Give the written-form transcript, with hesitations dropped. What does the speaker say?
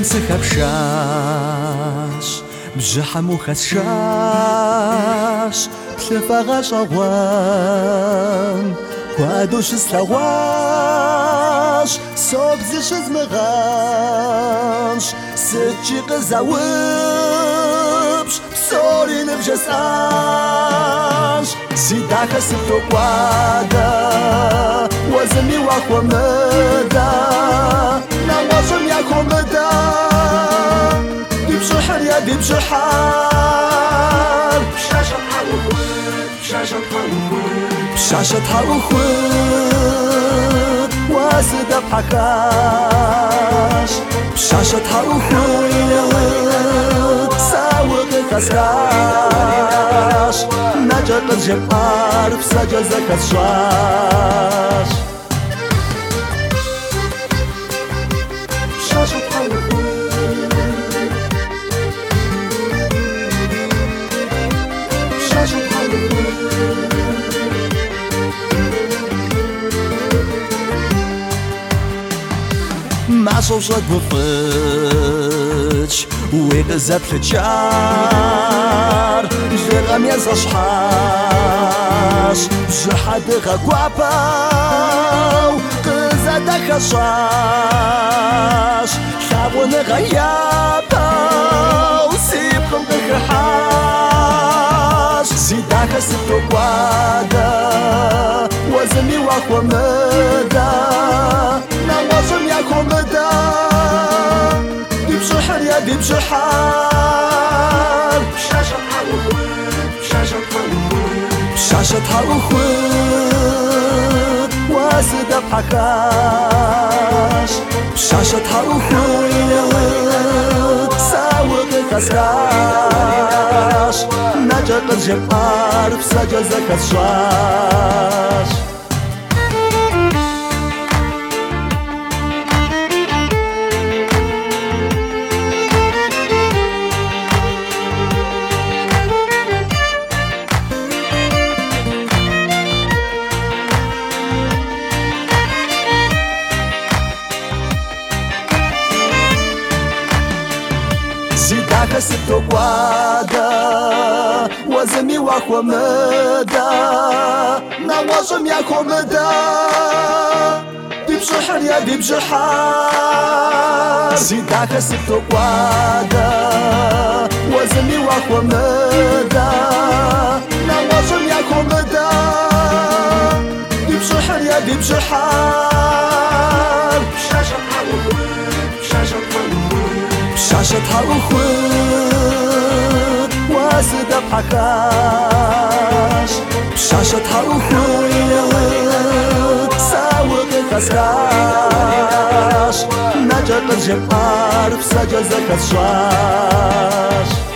سخبشاش بجحم وخسشاش بلفغاش أغوان وادوش سلواش صوب زيش زمغانش ستشي قزاوبش بصوري نبجساش سيداك سبتو قوادا وزمي واخو مدا نوازم ياكو مدا دي بشحر يا دي بشحر بشاشة حروخوت بشاشة حروخوت بشاشة حروخوت واسد بحكاش بشاشة حروخوت ساوق كسكاش نجا قرجب عارف سجا زكاة شاش بشاشة حروخوت بشاشة حروخوت مع صوصك وفتش ويغزب لتشار جرغم يزا شحاش جحد غاقواباو قزاد خشاش شابون غياباو سيبهم غخحاش زيداك ستو قوادا وزمي واخو مدا نوازم ياكو مدا دي بشحر يا دي بشحر بشاشة حروخوت بشاشة حروخوت بشاشة حروخوت واسد بحكاش بشاشة حروخوت ساوق كسكاش نجا قرجب عارف سجا زكاة شاش زيداك ستو قوادا وزمي واخو مدا نوازم ياكو مدا دي بشحر يا دي بشحر زيداك ستو قوادا وزمي واخو مدا نوازم ياكو مدا دي بشحر يا دي بشحر بشاشة حروخوت بشاشة حروخوت بشاشة حروخوت واسد بحكاش بشاشة حروخوت ساوق كسكاش نجا قرجب عارف سجا زكاة شاش